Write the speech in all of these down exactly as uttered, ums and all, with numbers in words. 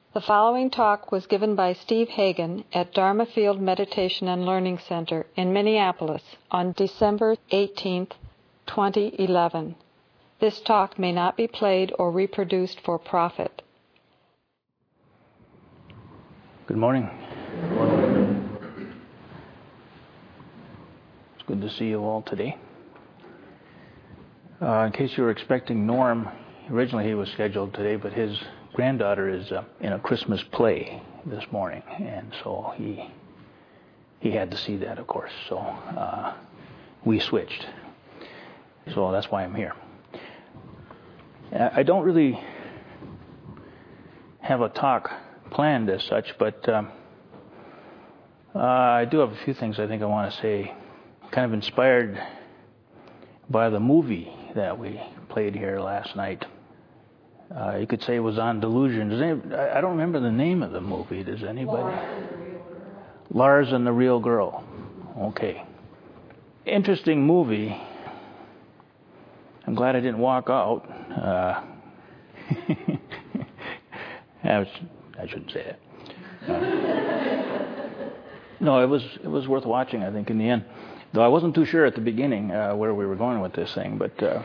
The following talk was given by Steve Hagen at Dharma Field Meditation and Learning Center in Minneapolis on December eighteenth, twenty eleven. This talk may not be played or reproduced for profit. Good morning. Good morning. It's good to see you all today. Uh, in case you were expecting Norm, originally he was scheduled today, but his granddaughter is uh, in a Christmas play this morning, and so he he had to see that, of course. So uh, we switched. So that's why I'm here. I don't really have a talk planned as such, but um, uh, I do have a few things I think I want to say, kind of inspired by the movie that we played here last night. Uh, you could say it was on delusion. Does any, I don't remember the name of the movie. Does anybody? Lars and the Real Girl. Okay. Interesting movie. I'm glad I didn't walk out. Uh, I, was, I shouldn't say that. Uh, no, it was it was worth watching, I think, in the end. Though I wasn't too sure at the beginning uh, where we were going with this thing, but uh,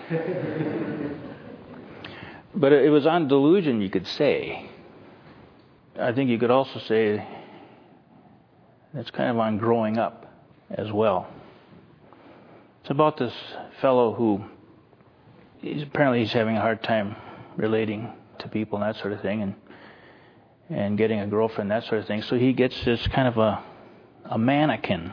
but it was on delusion, you could say. I think you could also say it's kind of on growing up as well. It's about this fellow who he's, apparently he's having a hard time relating to people and that sort of thing, and and getting a girlfriend, that sort of thing. So he gets this kind of a a mannequin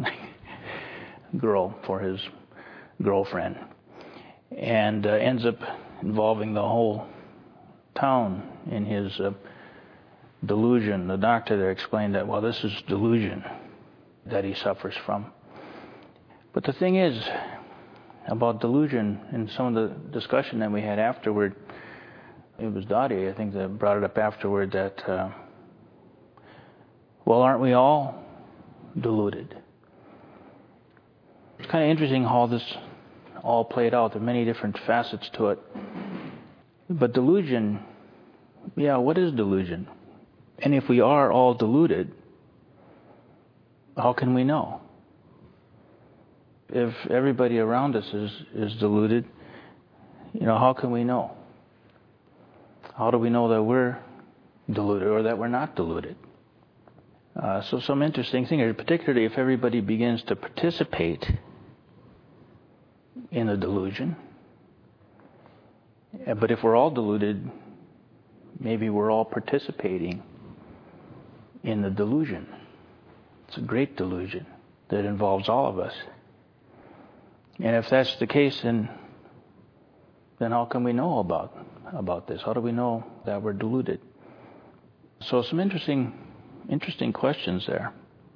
girl for his girlfriend, and uh, ends up involving the whole town in his uh, delusion. The doctor there explained that, well, this is delusion that he suffers from. But the thing is about delusion, and some of the discussion that we had afterward, it was Dottie, I think, that brought it up afterward, that, uh, well, aren't we all deluded? It's kind of interesting how this all played out. There are many different facets to it. But delusion, yeah, what is delusion? And if we are all deluded, how can we know? If everybody around us is, is deluded, you know, how can we know? How do we know that we're deluded or that we're not deluded? Uh, so some interesting things, particularly if everybody begins to participate in the delusion. But if we're all deluded, maybe we're all participating in the delusion. It's a great delusion that involves all of us. And if that's the case, then then how can we know about about this? How do we know that we're deluded? So some interesting interesting questions there.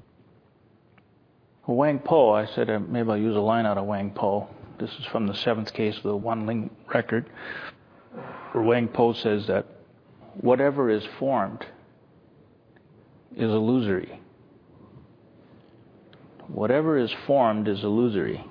Wang Po, I said uh, maybe I'll use a line out of Wang Po. This is from the seventh case of the One Ling record, where Wang Po says that whatever is formed is illusory. Whatever is formed is illusory.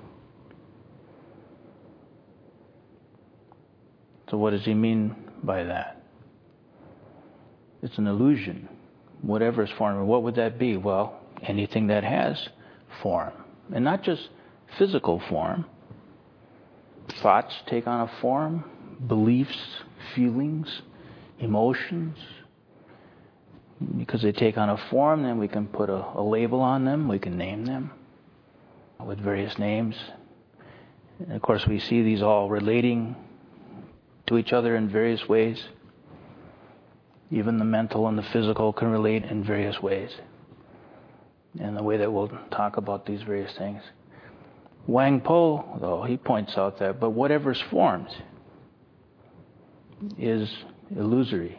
So what does he mean by that? It's an illusion. Whatever is formed. And what would that be? Well, anything that has form. And not just physical form. Thoughts take on a form. Beliefs, feelings, emotions. Because they take on a form, then we can put a, a label on them. We can name them with various names. And of course, we see these all relating to each other in various ways. Even the mental and the physical can relate in various ways. And the way that we'll talk about these various things. Wang Po, though, he points out that, but whatever's formed is illusory.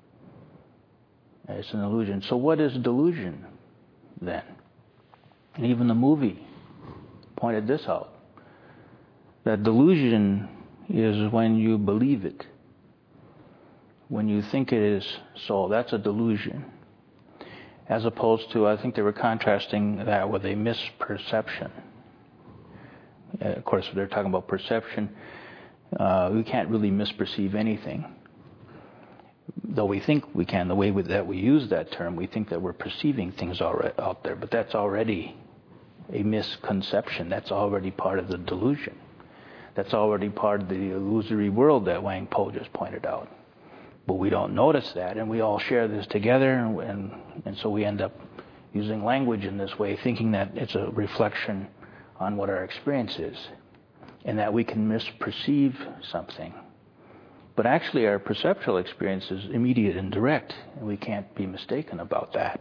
It's an illusion. So what is delusion, then? And even the movie pointed this out. That delusion is when you believe it. When you think it is so, that's a delusion. As opposed to, I think they were contrasting that with a misperception. Uh, of course, they're talking about perception. Uh, we can't really misperceive anything. though we think we can, the way we, that we use that term, we think that we're perceiving things already out there, but that's already a misconception. That's already part of the delusion. That's already part of the illusory world that Wang Po just pointed out. But we don't notice that, and we all share this together, and, and, and so we end up using language in this way, thinking that it's a reflection on what our experience is, and that we can misperceive something. But actually our perceptual experience is immediate and direct, and we can't be mistaken about that.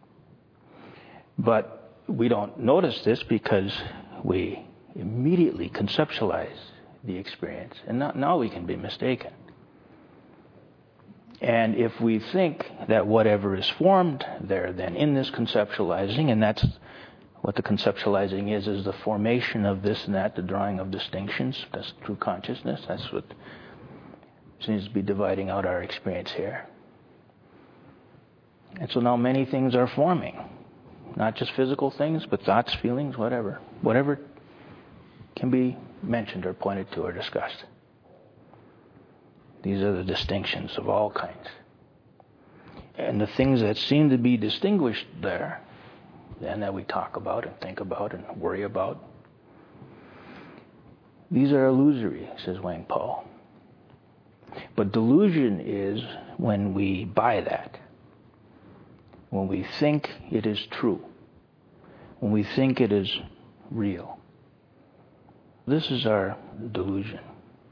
But we don't notice this because we immediately conceptualize the experience, and not, now we can be mistaken. And if we think that whatever is formed there then in this conceptualizing, and that's what the conceptualizing is, is the formation of this and that, the drawing of distinctions, that's true consciousness, that's what seems to be dividing out our experience here. And so now many things are forming, not just physical things, but thoughts, feelings, whatever. Whatever can be mentioned or pointed to or discussed. These are the distinctions of all kinds. And the things that seem to be distinguished there, and that we talk about and think about and worry about, these are illusory, says Wang Po. But delusion is when we buy that, when we think it is true, when we think it is real. This is our delusion.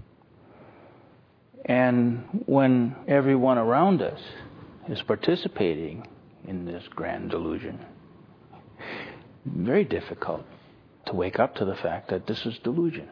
And when everyone around us is participating in this grand delusion, very difficult to wake up to the fact that this is delusion.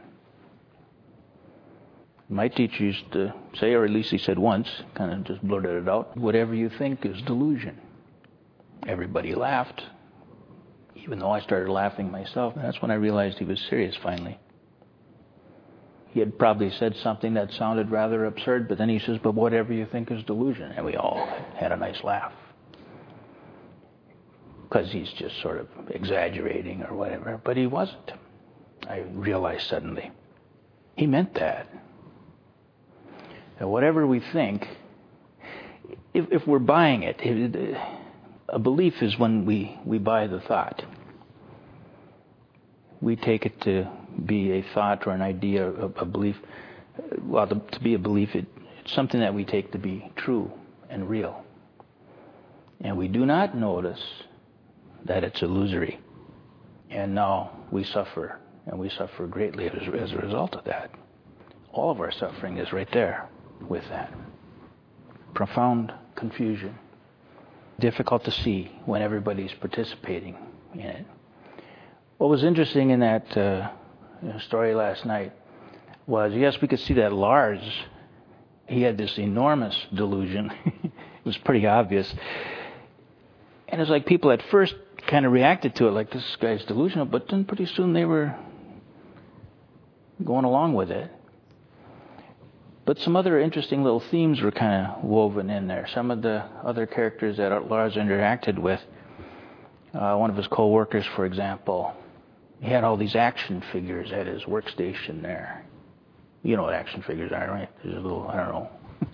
My teacher used to say, or at least he said once, kind of just blurted it out, whatever you think is delusion. Everybody laughed, even though I started laughing myself. And that's when I realized he was serious finally. He had probably said something that sounded rather absurd, but then he says, but whatever you think is delusion. And we all had a nice laugh. Because he's just sort of exaggerating or whatever. But he wasn't. I realized suddenly. He meant that. That whatever we think, if, if we're buying it, it, a belief is when we, we buy the thought. We take it to be a thought or an idea, a, a belief. Well, to, to be a belief, it, it's something that we take to be true and real. And we do not notice that it's illusory. And now we suffer, and we suffer greatly as, as a result of that. All of our suffering is right there with that. Profound confusion. Difficult to see when everybody's participating in it. What was interesting in that uh, story last night was, yes, we could see that Lars, he had this enormous delusion. It was pretty obvious. And it's like people at first kind of reacted to it like, this guy's delusional, but then pretty soon they were going along with it. But some other interesting little themes were kind of woven in there. Some of the other characters that Lars interacted with, uh, one of his co-workers, for example, he had all these action figures at his workstation there. You know what action figures are, right? There's a little, I don't know.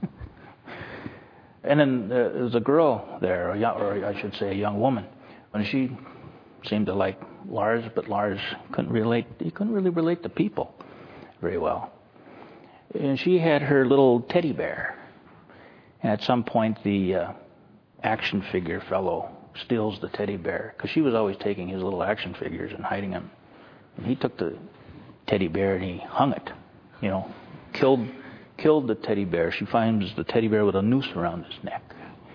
And then uh, there was a girl there, or, young, or I should say a young woman, and she seemed to like Lars, but Lars couldn't relate. He couldn't really relate to people very well. And she had her little teddy bear. And at some point, the uh, action figure fellow steals the teddy bear, because she was always taking his little action figures and hiding them. And he took the teddy bear and he hung it, you know, killed killed the teddy bear. She finds the teddy bear with a noose around his neck.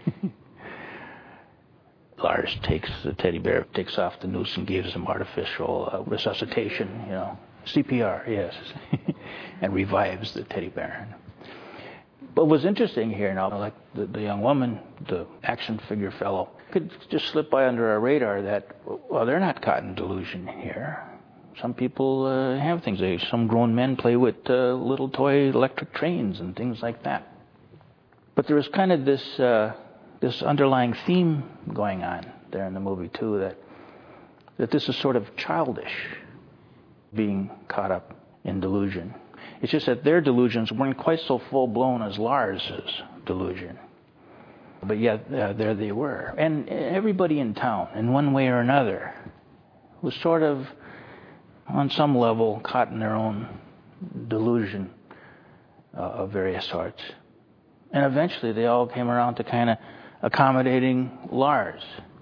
Lars takes the teddy bear, takes off the noose and gives him artificial uh, resuscitation, you know, C P R, yes, and revives the teddy bear. But what's interesting here now, like the, the young woman, the action figure fellow, could just slip by under our radar that, well, they're not caught in delusion here. Some people uh, have things. They, some grown men play with uh, little toy electric trains and things like that. But there was kind of this uh, this underlying theme going on there in the movie too, that that this is sort of childish, being caught up in delusion. It's just that their delusions weren't quite so full-blown as Lars's delusion. But yet, uh, there they were. And everybody in town, in one way or another, was sort of, on some level, caught in their own delusion uh, of various sorts. And eventually they all came around to kind of accommodating Lars.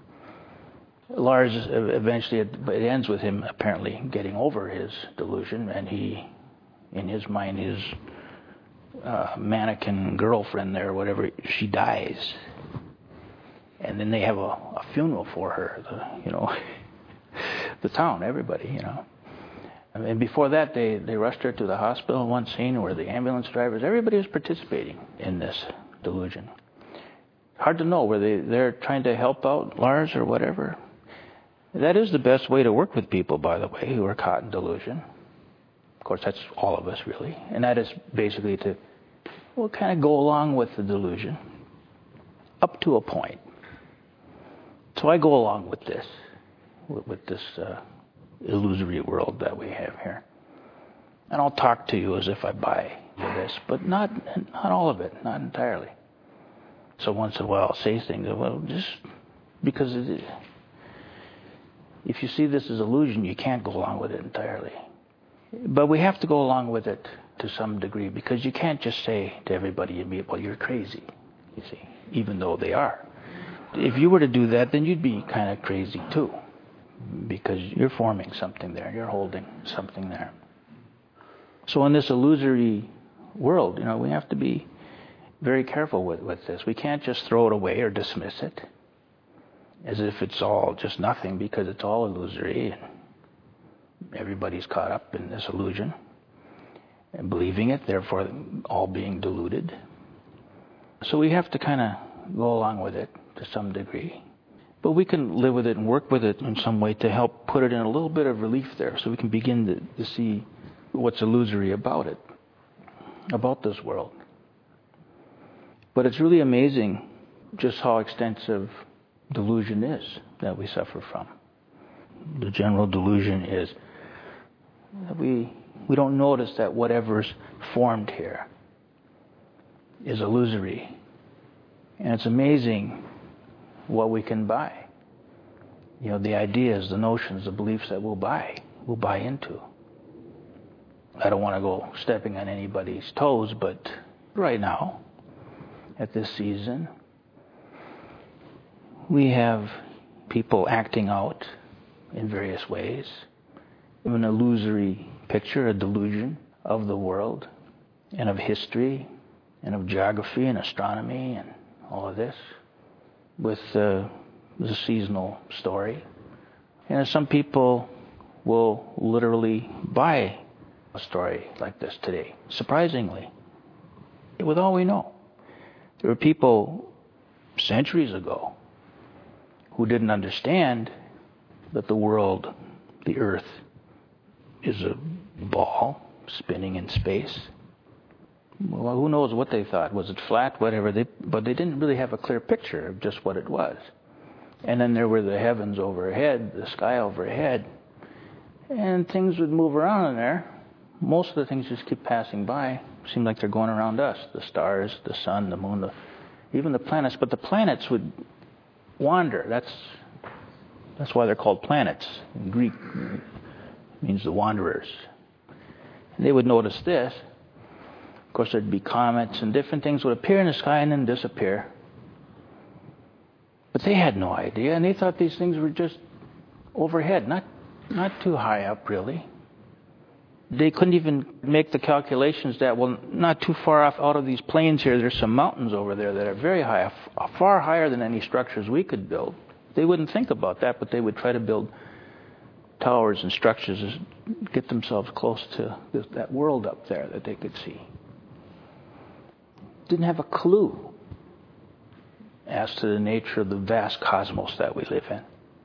Lars eventually, it, it ends with him apparently getting over his delusion, and he, in his mind, his uh, mannequin girlfriend there, whatever, she dies. And then they have a, a funeral for her, the, you know, the town, everybody, you know. And before that, they, they rushed her to the hospital in one scene where the ambulance drivers, everybody was participating in this delusion. Hard to know, were they they're trying to help out Lars or whatever? That is the best way to work with people, by the way, who are caught in delusion. Of course, that's all of us, really. And that is basically to, well, kind of go along with the delusion up to a point. So I go along with this, with, with this uh, illusory world that we have here. And I'll talk to you as if I buy this, but not not all of it, not entirely. So once in a while I'll say things, well, just because it is, if you see this as illusion, you can't go along with it entirely. But we have to go along with it to some degree, because you can't just say to everybody, well, you're crazy, you see, even though they are. If you were to do that, then you'd be kind of crazy too, because you're forming something there, you're holding something there. So in this illusory world, you know, we have to be very careful with, with this. We can't just throw it away or dismiss it as if it's all just nothing, because it's all illusory and everybody's caught up in this illusion and believing it, therefore all being deluded. So we have to kind of go along with it to some degree. But we can live with it and work with it in some way to help put it in a little bit of relief there, so we can begin to, to see what's illusory about it, about this world. But it's really amazing just how extensive delusion is that we suffer from. The general delusion is that we we don't notice that whatever's formed here is illusory. And it's amazing what we can buy. You know, the ideas, the notions, the beliefs that we'll buy, we'll buy into. I don't want to go stepping on anybody's toes, but right now, at this season, we have people acting out in various ways, an illusory picture, a delusion of the world and of history and of geography and astronomy and all of this, with uh, the seasonal story. And some people will literally buy a story like this today, surprisingly, with all we know. There were people centuries ago who didn't understand that the world, the earth, is a ball spinning in space. Well, who knows what they thought? Was it flat? Whatever. They, but they didn't really have a clear picture of just what it was. And then there were the heavens overhead, the sky overhead, and things would move around in there. Most of the things just keep passing by. Seem like they're going around us. The stars, the sun, the moon, the, even the planets. But the planets would wander. That's that's why they're called planets. In Greek, it means the wanderers. And they would notice this. Of course, there'd be comets and different things would appear in the sky and then disappear. But they had no idea, and they thought these things were just overhead, not not too high up, really. They couldn't even make the calculations that, well, not too far off out of these plains here, there's some mountains over there that are very high, far higher than any structures we could build. They wouldn't think about that, but they would try to build towers and structures to get themselves close to this, that world up there that they could see. Didn't have a clue as to the nature of the vast cosmos that we live in.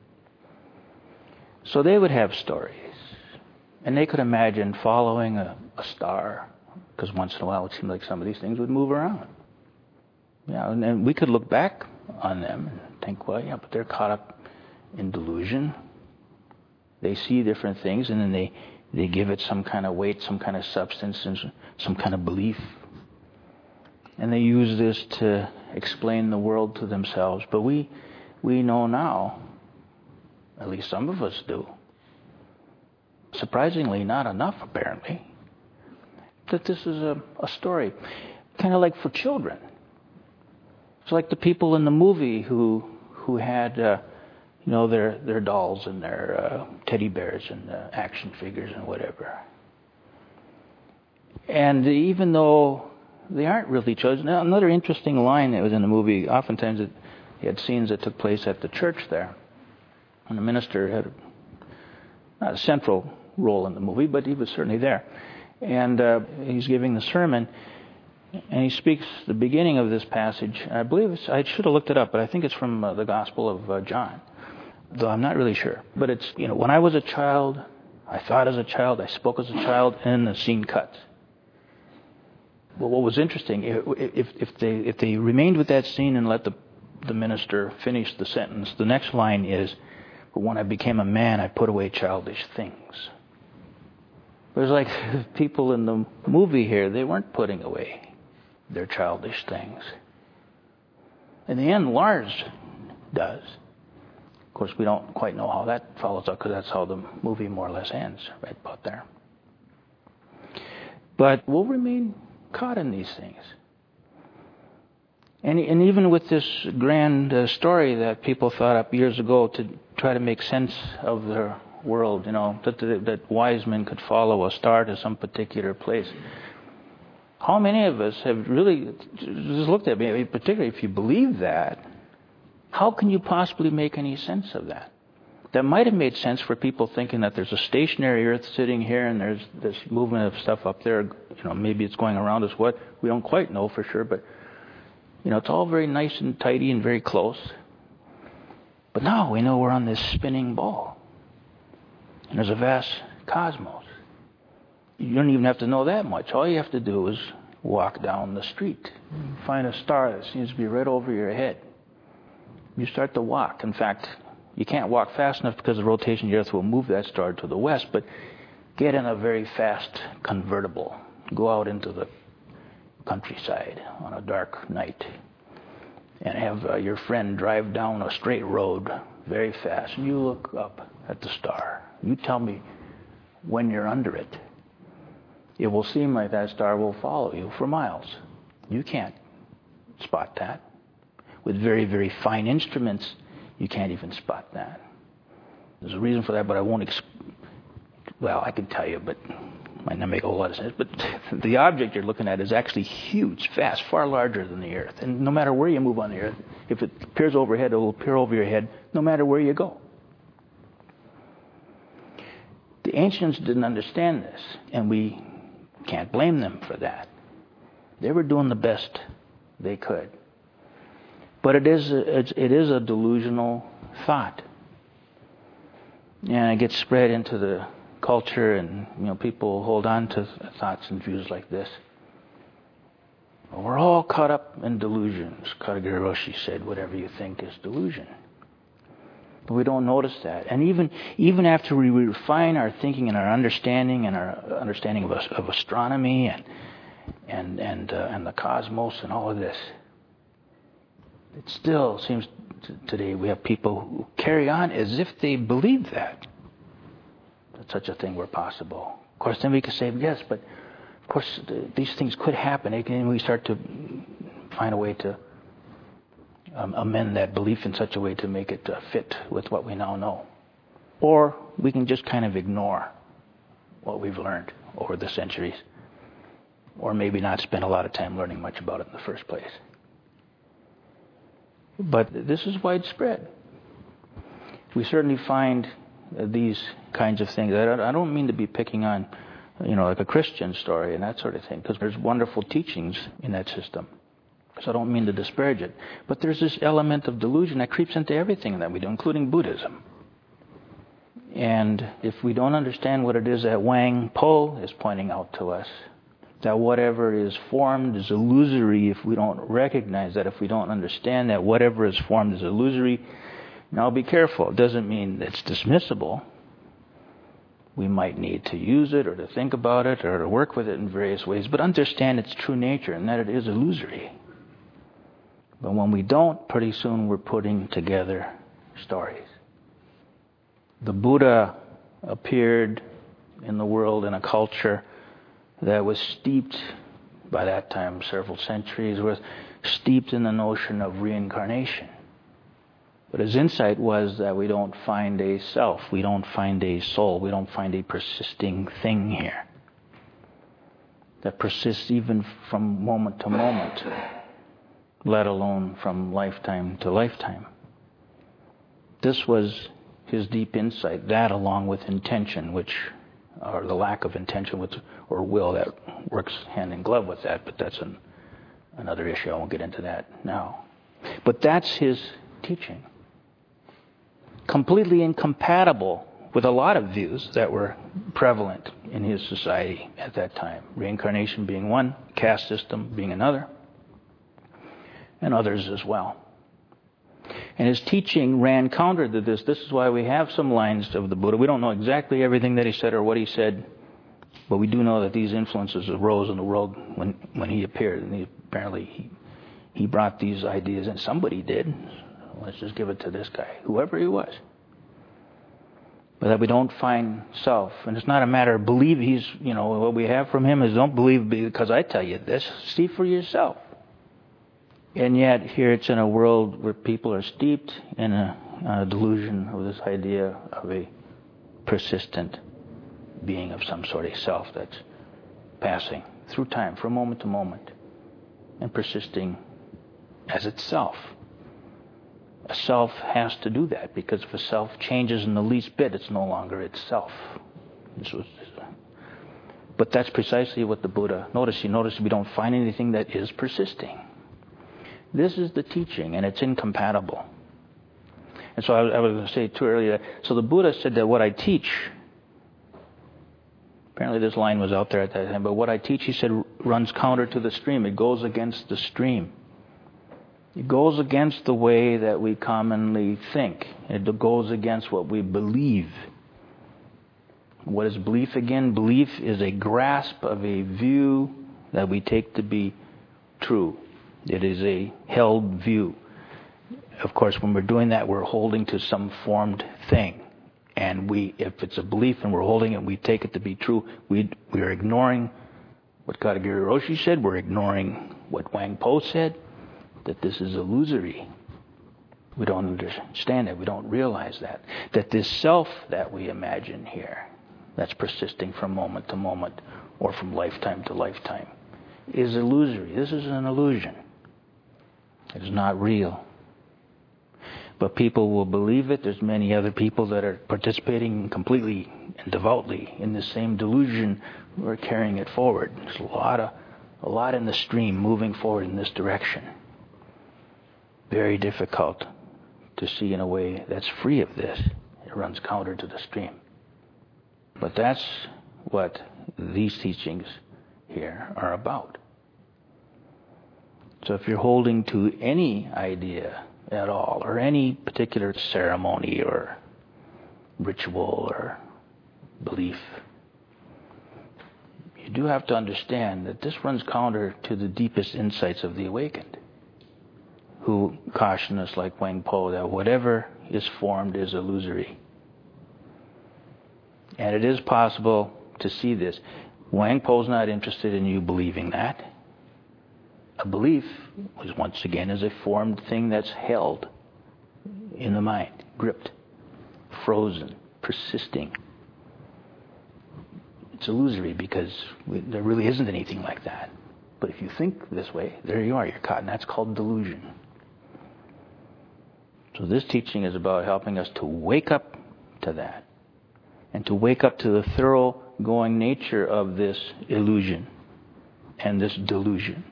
So they would have stories. And they could imagine following a, a star, because once in a while it seemed like some of these things would move around. Yeah, and, and we could look back on them and think, well, yeah, but they're caught up in delusion. They see different things, and then they, they give it some kind of weight, some kind of substance, and some kind of belief. And they use this to explain the world to themselves, but we we know now, at least some of us do, surprisingly not enough apparently, that this is a, a story, kind of like for children. It's like the people in the movie who who had, uh, you know, their their dolls and their uh, teddy bears and uh, action figures and whatever. And even though they aren't really chosen, now, another interesting line that was in the movie. Oftentimes, it, you had scenes that took place at the church there, and the minister had a, not a central role in the movie, but he was certainly there. And uh, he's giving the sermon. And he speaks the beginning of this passage. I believe it's, I should have looked it up, but I think it's from uh, the Gospel of uh, John, though I'm not really sure. But it's, you know, when I was a child, I thought as a child, I spoke as a child, and the scene cuts. Well, what was interesting, if if they if they remained with that scene and let the the minister finish the sentence, the next line is, "But when I became a man, I put away childish things." It was like people in the movie here, they weren't putting away their childish things. In the end, Lars does. Of course, we don't quite know how that follows up, because that's how the movie more or less ends, right about there. But we'll remain caught in these things. And, and even with this grand uh, story that people thought up years ago to try to make sense of their world, you know, that, that, that wise men could follow a star to some particular place. How many of us have really just looked at me, particularly if you believe that, how can you possibly make any sense of that? That might have made sense for people thinking that there's a stationary Earth sitting here and there's this movement of stuff up there. You know, maybe it's going around us. What? We don't quite know for sure, but you know, it's all very nice and tidy and very close. But now we know we're on this spinning ball. And there's a vast cosmos. You don't even have to know that much. All you have to do is walk down the street. Find a star that seems to be right over your head. You start to walk. In fact, you can't walk fast enough because the rotation of the Earth will move that star to the west, but get in a very fast convertible. Go out into the countryside on a dark night and have uh, your friend drive down a straight road very fast. And you look up at the star. You tell me when you're under it. It will seem like that star will follow you for miles. You can't spot that. With very, very fine instruments, you can't even spot that. There's a reason for that, but I won't... Exp- well, I can tell you, but it might not make a whole lot of sense. But the object you're looking at is actually huge, vast, far larger than the Earth. And no matter where you move on the Earth, if it appears overhead, it will appear over your head, no matter where you go. The ancients didn't understand this, and we can't blame them for that. They were doing the best they could. But it is a, it is a delusional thought. And it gets spread into the culture, and you know, people hold on to thoughts and views like this. We're all caught up in delusions. Katagiri Roshi said, whatever you think is delusion. But we don't notice that. And even even after we refine our thinking and our understanding and our understanding of, of astronomy and and and uh, and the cosmos and all of this, it still seems t- today we have people who carry on as if they believe that that such a thing were possible. Of course, then we could say yes, but of course th- these things could happen, and we start to find a way to Um, amend that belief in such a way to make it uh, fit with what we now know. Or we can just kind of ignore what we've learned over the centuries, or maybe not spend a lot of time learning much about it in the first place. But this is widespread. We certainly find uh, these kinds of things. I don't, I don't mean to be picking on, you know, like a Christian story and that sort of thing, because there's wonderful teachings in that system. So I don't mean to disparage it. But there's this element of delusion that creeps into everything that we do, including Buddhism. And if we don't understand what it is that Wang Po is pointing out to us, that whatever is formed is illusory, if we don't recognize that, if we don't understand that whatever is formed is illusory, now be careful. It doesn't mean it's dismissible. We might need to use it or to think about it or to work with it in various ways, but understand its true nature and that it is illusory. But when we don't, pretty soon we're putting together stories. The Buddha appeared in the world in a culture that was steeped, by that time several centuries, was steeped in the notion of reincarnation. But his insight was that we don't find a self, we don't find a soul, we don't find a persisting thing here that persists even from moment to moment, let alone from lifetime to lifetime. This was his deep insight, that along with intention, which, or the lack of intention with, or will, that works hand in glove with that, but that's an, another issue. I won't get into that now. But that's his teaching. Completely incompatible with a lot of views that were prevalent in his society at that time. Reincarnation being one, caste system being another, and others as well. And his teaching ran counter to this. This is why we have some lines of the Buddha. We don't know exactly everything that he said or what he said, but we do know that these influences arose in the world when, when he appeared. And he, apparently he, he brought these ideas in. Somebody did. Let's just give it to this guy, whoever he was. But that we don't find self. And it's not a matter of believe he's, you know, what we have from him is don't believe because I tell you this. See for yourself. And yet here it's in a world where people are steeped in a, a delusion of this idea of a persistent being of some sort of self that's passing through time from moment to moment and persisting as itself. A self has to do that, because if a self changes in the least bit, it's no longer itself. This was, but that's precisely what the Buddha noticed. You notice we don't find anything that is persisting. This is the teaching, and it's incompatible. And so I, I was going to say too earlier, so the Buddha said that what I teach, apparently this line was out there at that time, but what I teach, he said, runs counter to the stream. It goes against the stream. It goes against the way that we commonly think. It goes against what we believe. What is belief again? Belief is a grasp of a view that we take to be true. It is a held view. Of course, when we're doing that, we're holding to some formed thing. And we, if it's a belief and we're holding it, we take it to be true. We we are ignoring what Katagiri Roshi said. We're ignoring what Wang Po said, that this is illusory. We don't understand it. We don't realize that. That this self that we imagine here, that's persisting from moment to moment or from lifetime to lifetime, is illusory. This is an illusion. It is not real. But people will believe it. There's many other people that are participating completely and devoutly in the same delusion. We're carrying it forward. There's a lot of, a lot in the stream moving forward in this direction. Very difficult to see in a way that's free of this. It runs counter to the stream. But that's what these teachings here are about. So if you're holding to any idea at all, or any particular ceremony or ritual or belief, you do have to understand that this runs counter to the deepest insights of the awakened, who caution us, like Wang Po, that whatever is formed is illusory. And it is possible to see this. Wang Po's not interested in you believing that. A belief, is once again, is a formed thing that's held in the mind, gripped, frozen, persisting. It's illusory because we, there really isn't anything like that. But if you think this way, there you are, you're caught, and that's called delusion. So this teaching is about helping us to wake up to that, and to wake up to the thoroughgoing nature of this illusion and this delusion.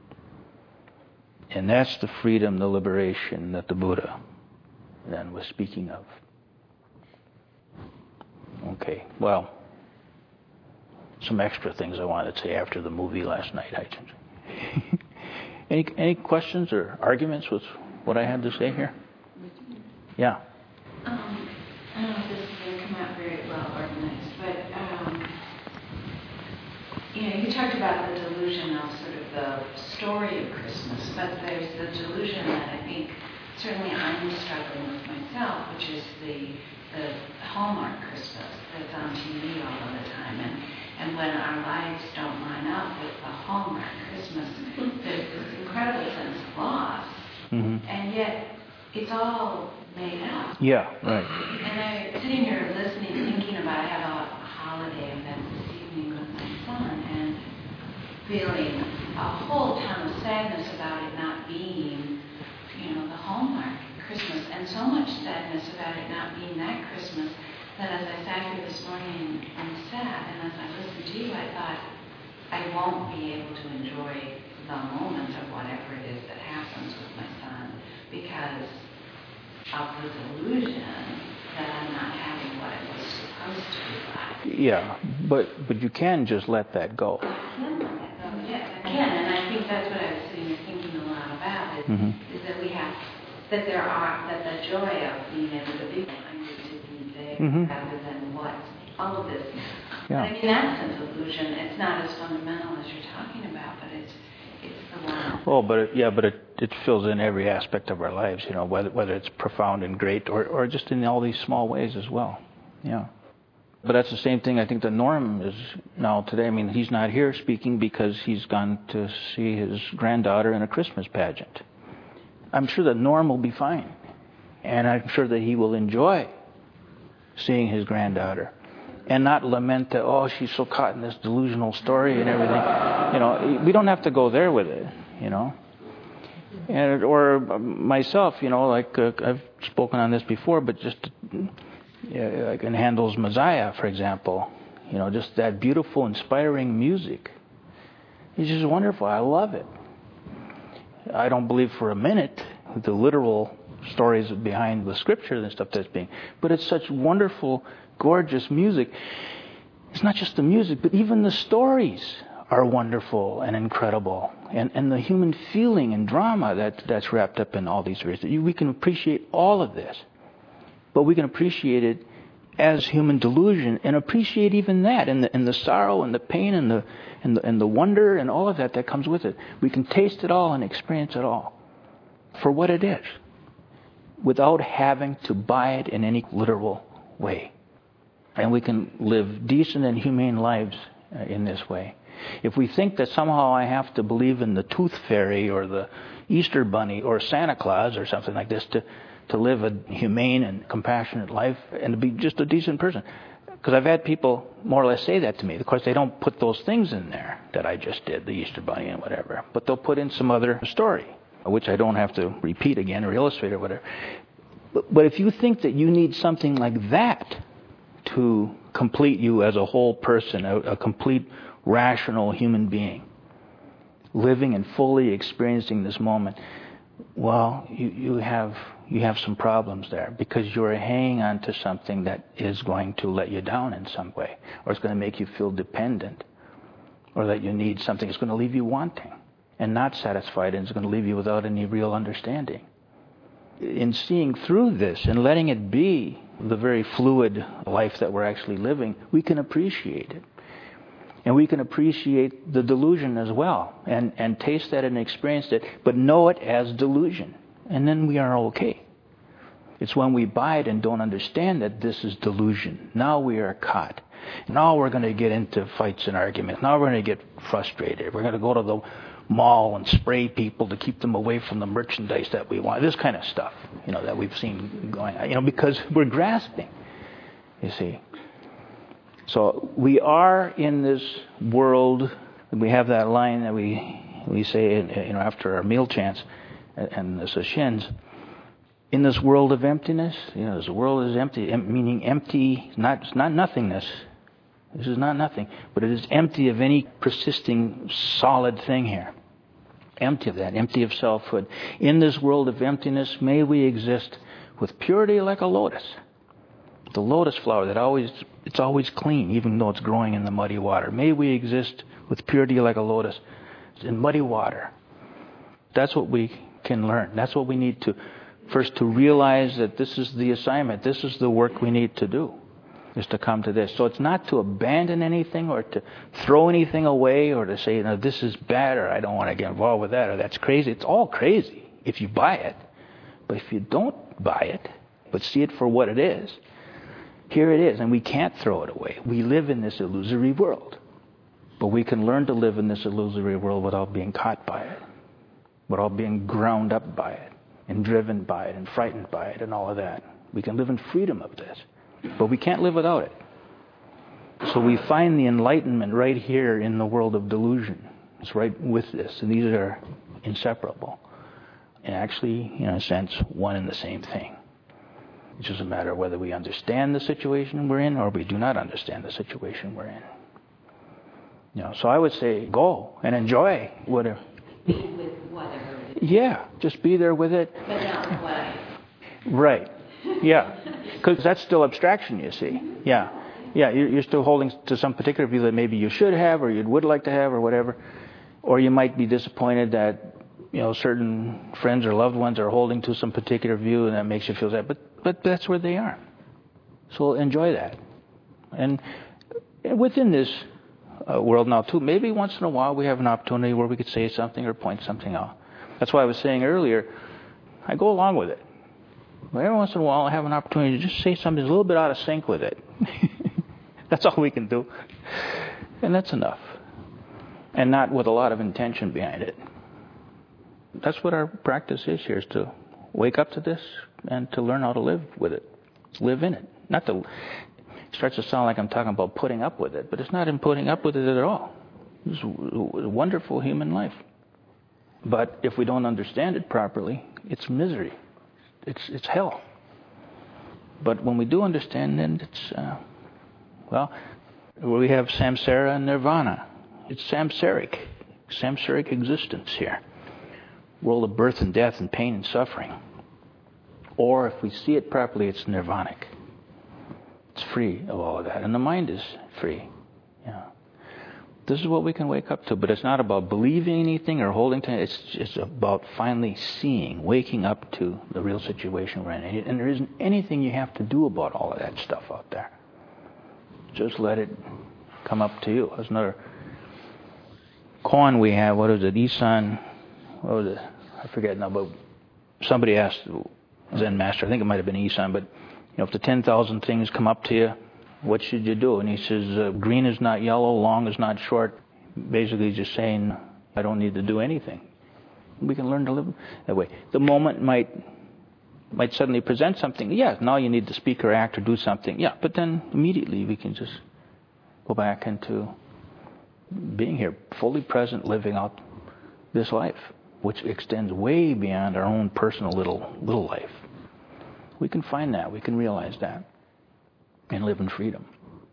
And that's the freedom, the liberation that the Buddha then was speaking of. Okay, well, some extra things I wanted to say after the movie last night. I any any questions or arguments with what I had to say here? Yeah. Um, I don't know if this is going to come out very well organized, but um, you know, you talked about the delusion of sort of the story of Christmas. but there's the delusion that I think certainly I'm struggling with myself, which is the the Hallmark Christmas that's on T V all of the time. And, and when our lives don't line up with the Hallmark Christmas, there's this incredible sense of loss. Mm-hmm. And yet, it's all made up. Yeah, right. And I'm sitting here listening, thinking about, I have a, a holiday event this evening with my son, and feeling a whole ton of sadness about it not being, you know, the Hallmark Christmas, and so much sadness about it not being that Christmas, that as I sat here this morning and sat, and as I listened to you, I thought, I won't be able to enjoy the moment of whatever it is that happens with my son, because of the delusion that I'm not having what it was supposed to be like. Yeah, but but you can just let that go. I can let that go, yes, I can, and I think that's what I was sitting here thinking a lot about, is, mm-hmm. is that we have, that there are, that the joy of being able to be, I need to be there, mm-hmm. rather than what, all of this. Yeah. I mean, that's a delusion. It's not as fundamental as you're talking about, but it's it's the one. Oh, but it, yeah, but it, it fills in every aspect of our lives, you know, whether whether it's profound and great or, or just in all these small ways as well. Yeah. But that's the same thing I think that Norm is now today. I mean, he's not here speaking because he's gone to see his granddaughter in a Christmas pageant. I'm sure that Norm will be fine. And I'm sure that he will enjoy seeing his granddaughter. And not lament that, oh, she's so caught in this delusional story and everything. You know, we don't have to go there with it, you know. And or myself, you know, like uh, I've spoken on this before, but just uh, like in Handel's Messiah, for example, you know, just that beautiful, inspiring music. It's just wonderful. I love it. I don't believe for a minute the literal stories behind the scripture and stuff that's being, but it's such wonderful, gorgeous music. It's not just the music, but even the stories are wonderful and incredible, and and the human feeling and drama that that's wrapped up in all these stories. We can appreciate all of this, but we can appreciate it as human delusion, and appreciate even that, and the and the sorrow and the pain and the and the and the wonder and all of that that comes with it. We can taste it all and experience it all for what it is, without having to buy it in any literal way. And we can live decent and humane lives uh, in this way. If we think that somehow I have to believe in the Tooth Fairy or the Easter Bunny or Santa Claus or something like this to, to live a humane and compassionate life and to be just a decent person. Because I've had people more or less say that to me. Of course, they don't put those things in there that I just did, the Easter Bunny and whatever. But they'll put in some other story, which I don't have to repeat again or illustrate or whatever. But, but if you think that you need something like that to complete you as a whole person, a, a complete rational human being, living and fully experiencing this moment, well, you, you have you have some problems there, because you're hanging on to something that is going to let you down in some way, or it's going to make you feel dependent, or that you need something that's going to leave you wanting and not satisfied, and it's going to leave you without any real understanding. In seeing through this and letting it be the very fluid life that we're actually living, we can appreciate it. And we can appreciate the delusion as well, and, and taste that and experience it, but know it as delusion. And then we are okay. It's when we buy it and don't understand that this is delusion. Now we are caught. Now we're going to get into fights and arguments. Now we're going to get frustrated. We're going to go to the mall and spray people to keep them away from the merchandise that we want. This kind of stuff, you know, that we've seen going on, you know, because we're grasping, you see. So we are in this world. We have that line that we we say, you know, after our meal chants and the sashins. In this world of emptiness, you know, this world is empty, meaning empty, not it's not nothingness. This is not nothing, but it is empty of any persisting solid thing here. Empty of that, empty of selfhood. In this world of emptiness, may we exist with purity like a lotus. The lotus flower that always, it's always clean, even though it's growing in the muddy water. May we exist with purity like a lotus in muddy water. That's what we can learn. That's what we need to, first to realize that this is the assignment. This is the work we need to do. is to come to this. So it's not to abandon anything or to throw anything away or to say, no, this is bad or I don't want to get involved with that or that's crazy. It's all crazy if you buy it. But if you don't buy it, but see it for what it is, here it is, and we can't throw it away. We live in this illusory world. But we can learn to live in this illusory world without being caught by it, without being ground up by it, and driven by it, and frightened by it, and all of that. We can live in freedom of this. But we can't live without it. So we find the enlightenment right here in the world of delusion. It's right with this. And these are inseparable. And actually, in a sense, one and the same thing. It's just a matter of whether we understand the situation we're in or we do not understand the situation we're in. You know, so I would say go and enjoy whatever. With whatever it is. Yeah, just be there with it. But not what. Right. Yeah. Because that's still abstraction, you see. Yeah. Yeah, you're still holding to some particular view that maybe you should have or you would like to have or whatever. Or you might be disappointed that, you know, certain friends or loved ones are holding to some particular view and that makes you feel sad. But, but that's where they are. So enjoy that. And within this uh, world now, too, maybe once in a while we have an opportunity where we could say something or point something out. That's why I was saying earlier, I go along with it. But every once in a while I have an opportunity to just say something that's a little bit out of sync with it. That's all we can do. And that's enough. And not with a lot of intention behind it. That's what our practice is here, is to wake up to this and to learn how to live with it. Live in it. Not to, it starts to sound like I'm talking about putting up with it, but it's not in putting up with it at all. It's a wonderful human life. But if we don't understand it properly, it's misery. It's it's hell. But when we do understand, then it's, uh, well, we have samsara and nirvana. It's samsaric, samsaric existence here. World of birth and death and pain and suffering. Or if we see it properly, it's nirvanic. It's free of all of that. And the mind is free. Yeah. This is what we can wake up to. But it's not about believing anything or holding to it. It's just about finally seeing, waking up to the real situation we're in. And there isn't anything you have to do about all of that stuff out there. Just let it come up to you. There's another koan we have. What is it? Isan. What was it? I forget now, but somebody asked Zen Master, I think it might have been Isan, but you know, if the ten thousand things come up to you, what should you do? And he says, uh, green is not yellow, long is not short. Basically just saying, I don't need to do anything. We can learn to live that way. The moment might might suddenly present something. Yeah, now you need to speak or act or do something. Yeah, but then immediately we can just go back into being here, fully present, living out this life, which extends way beyond our own personal little little life. We can find that. We can realize that. And live in freedom.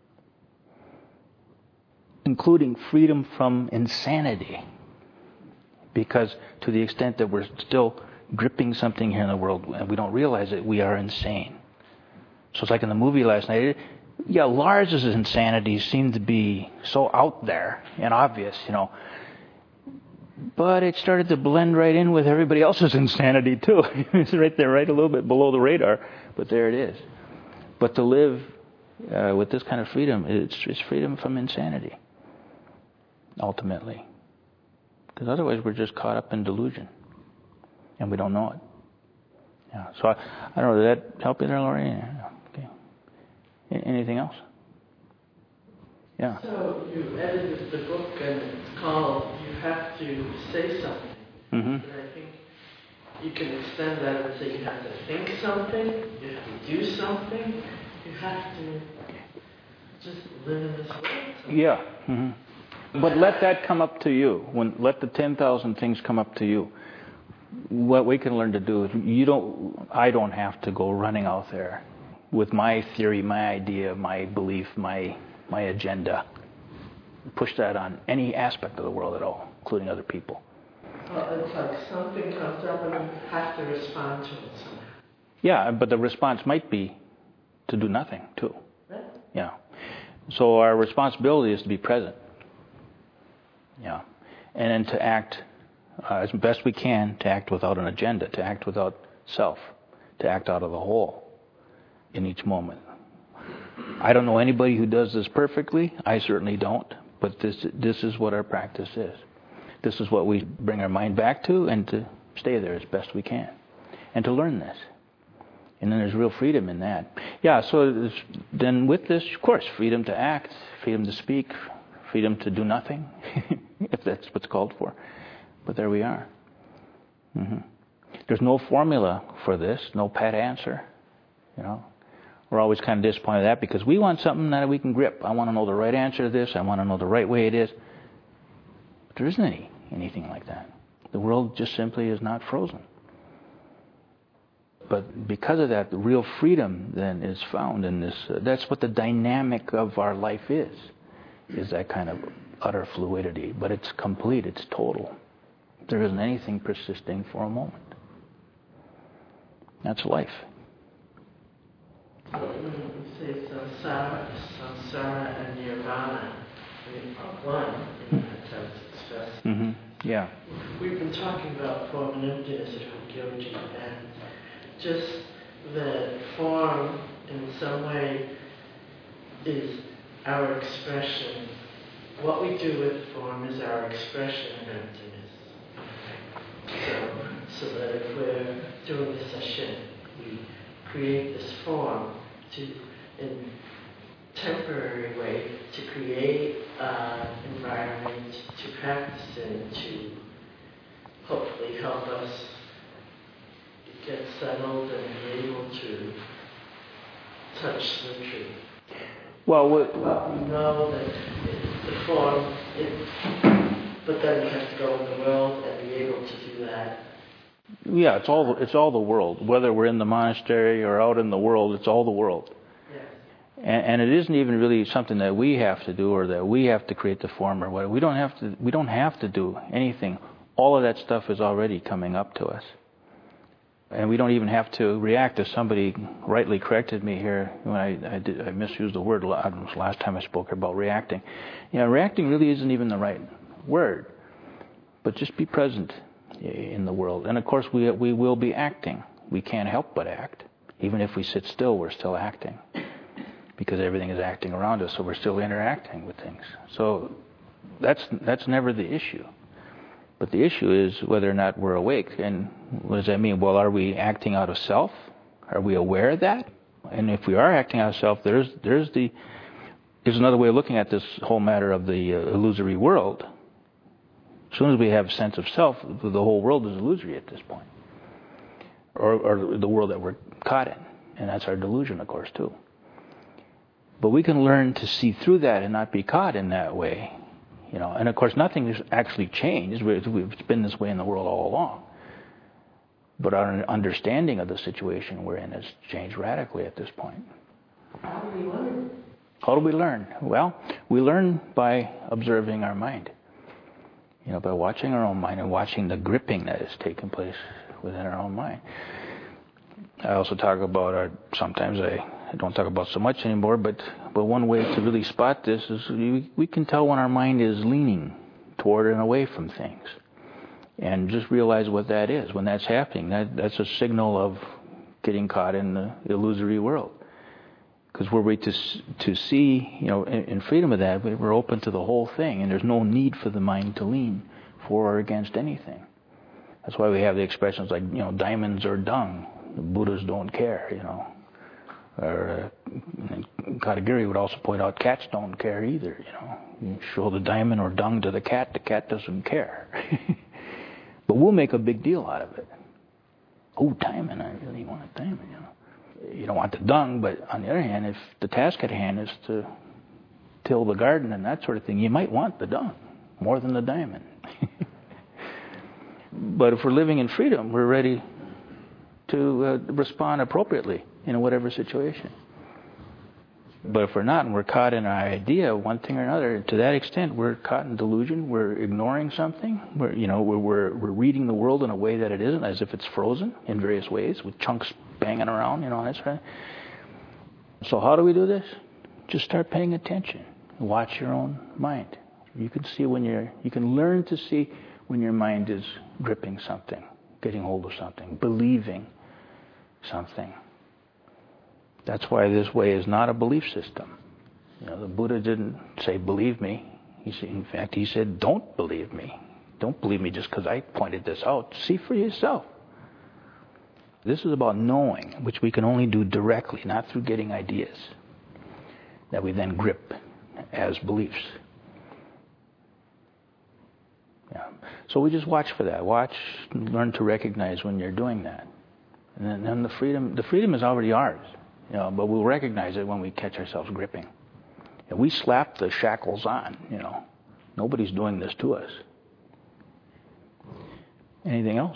Including freedom from insanity. Because to the extent that we're still gripping something here in the world and we don't realize it, we are insane. So it's like in the movie last night. Yeah, Lars's insanity seemed to be so out there and obvious, you know. But it started to blend right in with everybody else's insanity too. It's right there, right a little bit below the radar. But there it is. But to live uh, with this kind of freedom, it's, it's freedom from insanity. Ultimately. Because otherwise we're just caught up in delusion. And we don't know it. Yeah. So I, I don't know, did that help you there, Laurie? Yeah. Okay. Anything else? Yeah. So you edited the book and it's called You Have to Say Something. Mm-hmm. And I think you can extend that and say you have to think something, you have to do something, you have to just live in this world. Yeah. Mm-hmm. But let that come up to you. When let the ten thousand things come up to you. What we can learn to do is you don't. I don't have to go running out there with my theory, my idea, my belief, my my agenda. Push that on any aspect of the world at all, including other people. Well, it's like something comes up and you have to respond to it somehow. Yeah, but the response might be to do nothing too. Right? Yeah. So our responsibility is to be present. Yeah. And then to act uh, as best we can, to act without an agenda, to act without self, to act out of the whole in each moment. I don't know anybody who does this perfectly. I certainly don't. But this this is what our practice is. This is what we bring our mind back to, and to stay there as best we can. And to learn this. And then there's real freedom in that. Yeah, so then with this, of course, freedom to act, freedom to speak, freedom to do nothing, if that's what's called for. But there we are. Mm-hmm. There's no formula for this, no pat answer. You know, we're always kind of disappointed at that because we want something that we can grip. I want to know the right answer to this. I want to know the right way it is. But there isn't any anything like that. The world just simply is not frozen. But because of that, the real freedom then is found in this. Uh, that's what the dynamic of our life is, is that kind of utter fluidity. But it's complete, it's total. There isn't anything persisting for a moment. That's life. So when you say samsara, samsara and nirvana are one in that sense expressed. Mm-hmm. Yeah. We've been talking about form and emptiness at Gyoji, and just that form in some way is our expression. What we do with form is our expression of emptiness. So, so that if we're doing this session, we create this form to, in temporary way, to create an environment to practice in, to hopefully help us get settled and be able to touch the truth. Well, we But we know that it's the form, it, but then we have to go in the world and be able to do that. Yeah, it's all it's all the world. Whether we're in the monastery or out in the world, it's all the world. Yes. And, and it isn't even really something that we have to do or that we have to create the form or whatever. We don't have to. We don't have to do anything. All of that stuff is already coming up to us. And we don't even have to react. As somebody rightly corrected me here when I, I, did, I misused the word last time I spoke about reacting. You know, reacting really isn't even the right word. But just be present in the world. And of course, we we will be acting. We can't help but act. Even if we sit still, we're still acting. Because everything is acting around us, so we're still interacting with things. So that's that's never the issue. But the issue is whether or not we're awake. And what does that mean? Well, are we acting out of self? Are we aware of that? And if we are acting out of self, there's there's the there's another way of looking at this whole matter of the uh, illusory world. As soon as we have a sense of self, the whole world is illusory at this point. Or, or the world that we're caught in. And that's our delusion, of course, too. But we can learn to see through that and not be caught in that way. You know, and of course, nothing has actually changed. It's been this way in the world all along. But our understanding of the situation we're in has changed radically at this point. How do we learn? How do we learn? Well, we learn by observing our mind. You know, by watching our own mind and watching the gripping that is taking place within our own mind. I also talk about our, sometimes I, I don't talk about so much anymore, but, but one way to really spot this is we, we can tell when our mind is leaning toward and away from things. And just realize what that is. When that's happening, that, that's a signal of getting caught in the illusory world. Because were we to to see, you know, in, in freedom of that, we're open to the whole thing, and there's no need for the mind to lean for or against anything. That's why we have the expressions like, you know, diamonds or dung. The Buddhas don't care, you know. Or uh, Katagiri would also point out cats don't care either, you know. You show the diamond or dung to the cat, the cat doesn't care. But we'll make a big deal out of it. Oh, diamond, I really want a diamond, you know. You don't want the dung, but on the other hand, if the task at hand is to till the garden and that sort of thing, you might want the dung more than the diamond. But if we're living in freedom, we're ready to uh, respond appropriately in whatever situation. But if we're not, and we're caught in our idea, one thing or another, to that extent, we're caught in delusion. We're ignoring something. We're, you know, we're, we're we're reading the world in a way that it isn't, as if it's frozen in various ways, with chunks banging around, you know, that's right. So how do we do this? Just start paying attention. Watch your own mind. You can see when you're, you can learn to see when your mind is gripping something, getting hold of something, believing something. That's why this way is not a belief system. You know, the Buddha didn't say, believe me. He said, in fact, he said, don't believe me. Don't believe me just because I pointed this out. See for yourself. This is about knowing, which we can only do directly, not through getting ideas that we then grip as beliefs. Yeah. So we just watch for that. Watch, learn to recognize when you're doing that. And then, then the freedom, the freedom is already ours. You know, but we'll recognize it when we catch ourselves gripping. And we slap the shackles on, you know. Nobody's doing this to us. Anything else?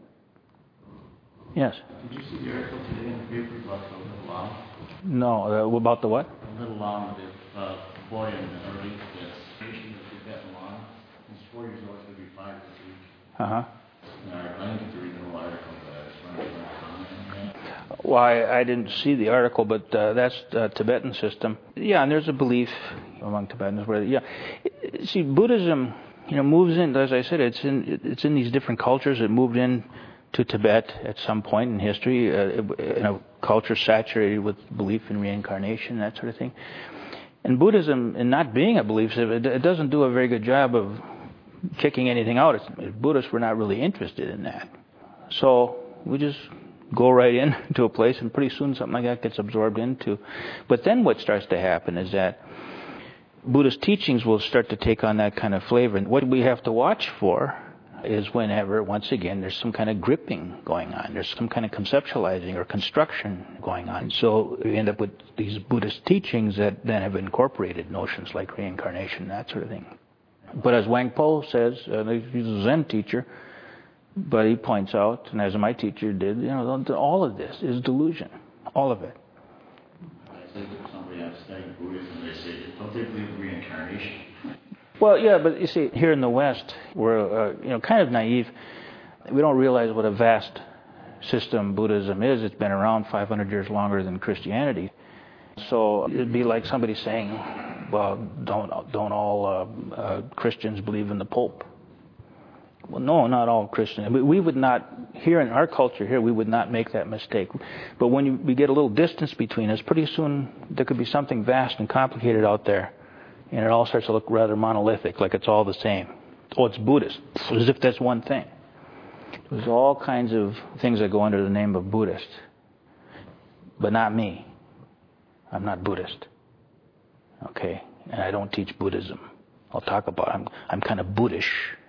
Yes? Did you see the article today in the paper about the little llama? No, uh, about the what? The little llama, the uh, boy in the early station of the Tibetan llama. He's four years old, he's going to be five this week. Uh-huh. And I didn't get to read the whole article, but I just wanted to comment on that. Well, I, I didn't see the article, but uh, that's the Tibetan system. Yeah, and there's a belief among Tibetans where, yeah. See, Buddhism, you know, moves in, as I said, it's in it's in these different cultures. It moved in to Tibet at some point in history, uh, in a culture saturated with belief in reincarnation, that sort of thing. And Buddhism, in not being a belief system, it, it doesn't do a very good job of kicking anything out. It's, Buddhists were not really interested in that. So we just go right into a place, and pretty soon something like that gets absorbed into. But then what starts to happen is that Buddhist teachings will start to take on that kind of flavor. And what we have to watch for is whenever, once again, there's some kind of gripping going on. There's some kind of conceptualizing or construction going on. So we end up with these Buddhist teachings that then have incorporated notions like reincarnation, that sort of thing. But as Wang Po says, uh, he's a Zen teacher, but he points out, and as my teacher did, you know, all of this is delusion. All of it. I said to somebody I'm studying Buddhism, they say, don't they believe in reincarnation? Well, yeah, but you see, here in the West, we're uh, you know kind of naive. We don't realize what a vast system Buddhism is. It's been around five hundred years longer than Christianity. So it'd be like somebody saying, well, don't don't all uh, uh, Christians believe in the Pope? Well, no, not all Christians. We, we would not, here in our culture here, we would not make that mistake. But when you, we get a little distance between us, pretty soon there could be something vast and complicated out there. And it all starts to look rather monolithic, like it's all the same. Oh, it's Buddhist, as if that's one thing. There's all kinds of things that go under the name of Buddhist. But not me. I'm not Buddhist. Okay? And I don't teach Buddhism. I'll talk about it. I'm, I'm kind of Buddhish.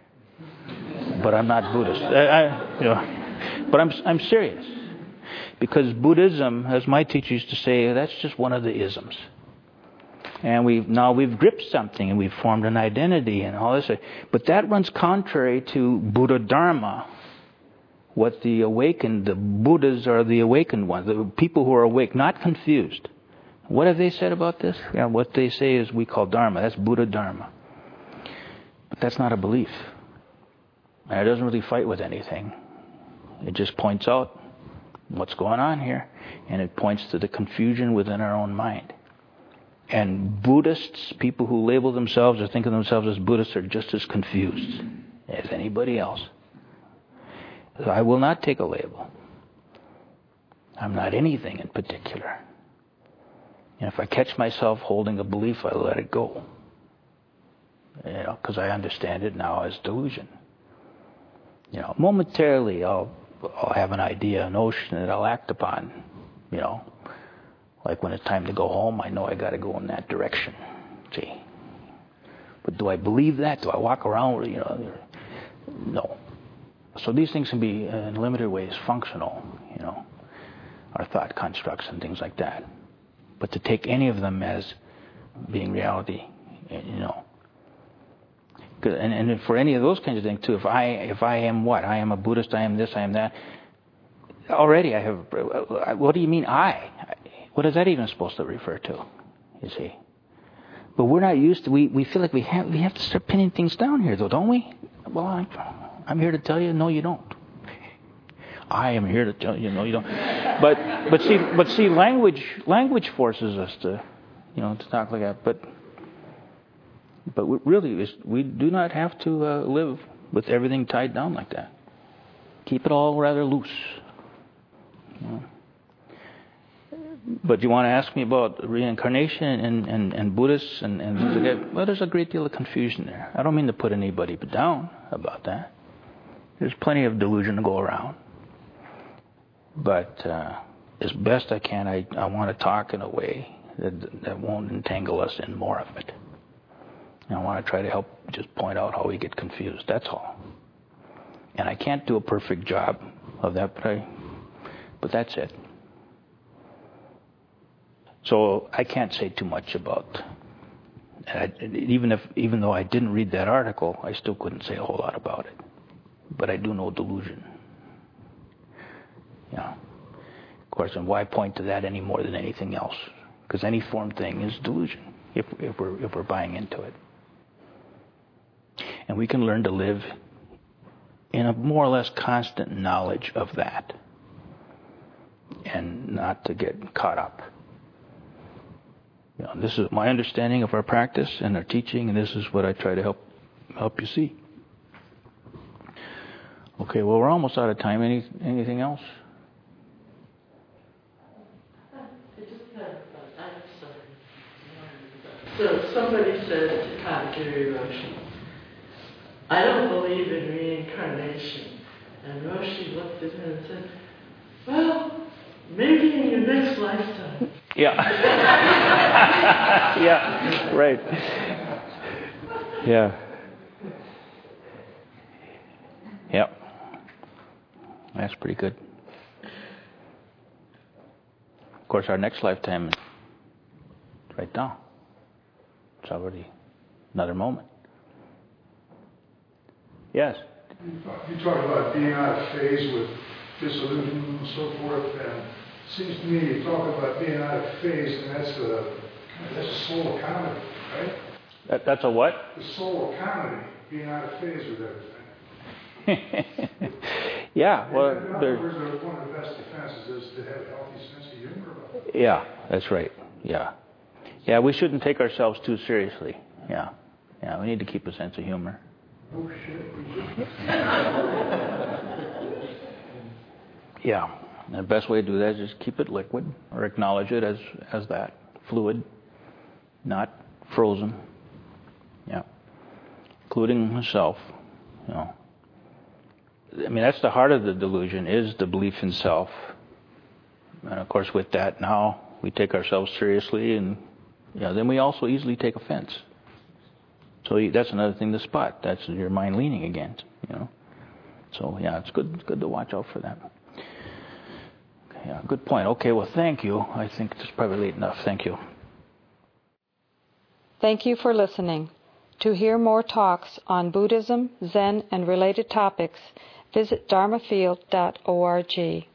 But I'm not Buddhist. I, I, you know, but I'm, I'm serious. Because Buddhism, as my teacher used to say, that's just one of the isms. And we've now we've gripped something and we've formed an identity and all this. But that runs contrary to Buddha Dharma. What the awakened, the Buddhas are the awakened ones, the people who are awake, not confused. What have they said about this? Yeah, what they say is we call Dharma. That's Buddha Dharma. But that's not a belief. And it doesn't really fight with anything. It just points out what's going on here. And it points to the confusion within our own mind. And Buddhists, people who label themselves or think of themselves as Buddhists, are just as confused as anybody else. So I will not take a label. I'm not anything in particular. And if I catch myself holding a belief, I let it go. You know, because I understand it now as delusion. You know, momentarily I'll I'll have an idea, a notion that I'll act upon. You know, like when it's time to go home, I know I got to go in that direction. See, but do I believe that? Do I walk around with, you know? No. So these things can be, in limited ways, functional. You know, our thought constructs and things like that. But to take any of them as being reality, you know. And, and for any of those kinds of things too, if I if I am what? I am a Buddhist, I am this, I am that. Already I have, what do you mean I? What is that even supposed to refer to? You see. But we're not used to, we, we feel like we have we have to start pinning things down here though, don't we? Well, I, I'm here to tell you, no you don't. I am here to tell you, no you don't. But but see but see language language forces us to, you know, to talk like that. But But really, we do not have to uh, live with everything tied down like that. Keep it all rather loose. You know. But you want to ask me about reincarnation and, and, and Buddhists and, and things like that? Well, there's a great deal of confusion there. I don't mean to put anybody down about that. There's plenty of delusion to go around. But uh, as best I can, I, I want to talk in a way that, that won't entangle us in more of it. And I want to try to help just point out how we get confused. That's all. And I can't do a perfect job of that, but, I, but that's it. So I can't say too much about. I, even if, even though I didn't read that article, I still couldn't say a whole lot about it. But I do know delusion. You know, of course, and why point to that any more than anything else? Because any formed thing is delusion if, if we're if we're buying into it. And we can learn to live in a more or less constant knowledge of that, and not to get caught up. You know, this is my understanding of our practice and our teaching, and this is what I try to help help you see. Okay, well, we're almost out of time. Any anything else? So somebody said to Katagiri Roshi, I don't believe in reincarnation. And Roshi looked at him and said, well, maybe in your next lifetime. Yeah. Yeah, right. Yeah. Yep. That's pretty good. Of course, our next lifetime is right now. It's already another moment. Yes? You talk, you talk about being out of phase with disillusion and so forth, and it seems to me you talk about being out of phase, and that's a, that's a soul of comedy, right? That, that's a what? The soul of comedy, being out of phase with everything. Yeah, well, in other words, one of the best defenses is to have a healthy sense of humor about it. Yeah, that's right. Yeah. Yeah, we shouldn't take ourselves too seriously. Yeah. Yeah, we need to keep a sense of humor. Oh, shit. Yeah. And the best way to do that is just keep it liquid, or acknowledge it as, as that, fluid, not frozen. Yeah. Including myself, you know. I mean, that's the heart of the delusion, is the belief in self. And of course, with that, now we take ourselves seriously, and you know, then we also easily take offense. So that's another thing to spot. That's your mind leaning against, you know. So yeah, it's good, it's good to watch out for that. Yeah, good point. Okay, well, thank you. I think it's probably late enough. Thank you. Thank you for listening. To hear more talks on Buddhism, Zen, and related topics, visit dharma field dot org.